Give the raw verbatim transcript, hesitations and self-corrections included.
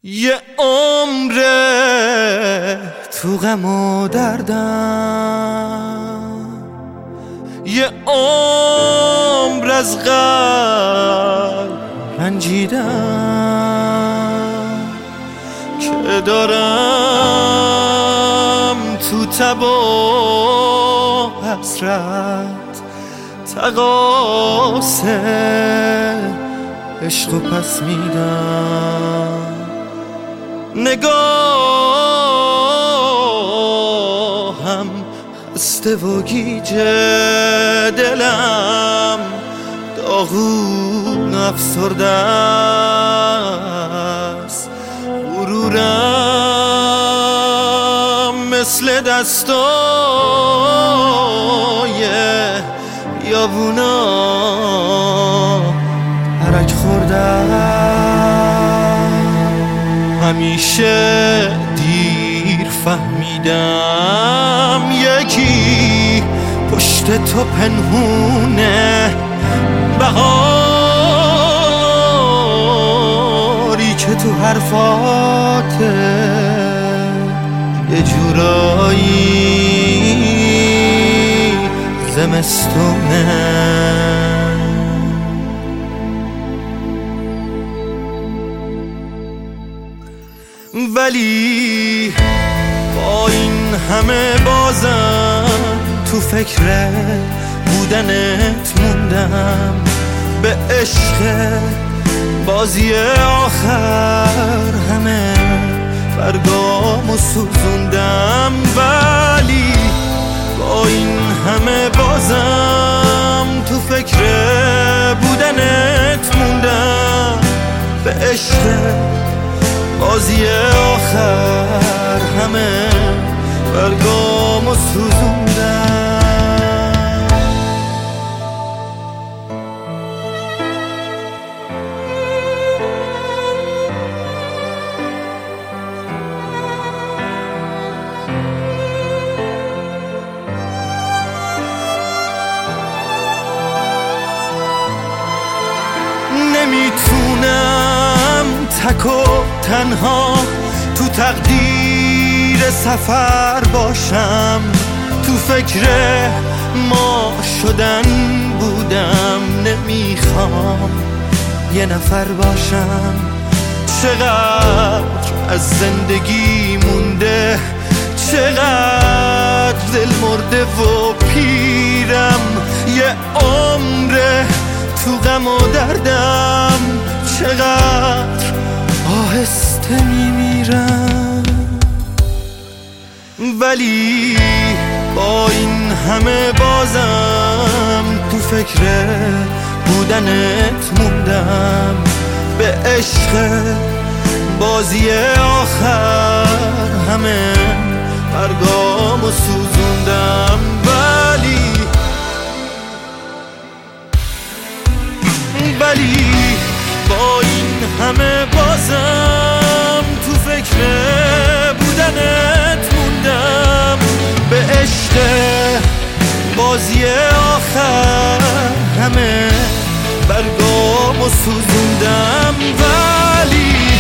یه عمره تو غم و دردم، یه عمر از قلب رنجیدم که دارم تو تب و حسرت تقاصه عشق و پس میدم. نگاهم خسته و گیجه، دلم داغون افسرده است، غرورم مثل دستای بیابونا حرک خورده. همیشه دیر فهمیدم یکی پشت تو پنهونه، بهاری که تو حرفاته یه جورایی زمستونه. ولی با این همه بازم تو فکر بودنت موندم، به عشق بازی آخر همه برگامو سوزوندم. ولی با این همه بازم تو فکر بودنت موندم، به عشق بازی آخر همه برگامو سوزوندم. نمیتونم تک و تنها تو تقدیر سفر باشم، تو فکر ما شدن بودم، نمیخوام یه نفر باشم. چقدر از زندگی مونده، چقدر دل مرده و پیرم، یه عمره تو غم و دردم، چقدر آهسته میمیرم. ولی با این همه بازم تو فکر بودنت موندم، به عشق بازی آخر همه برگامو سوزوندم. ولی ولی با این همه بازم تو فکر بودنت موندم، به عشق بازی آخر همه برگامو سوزوندم. ولی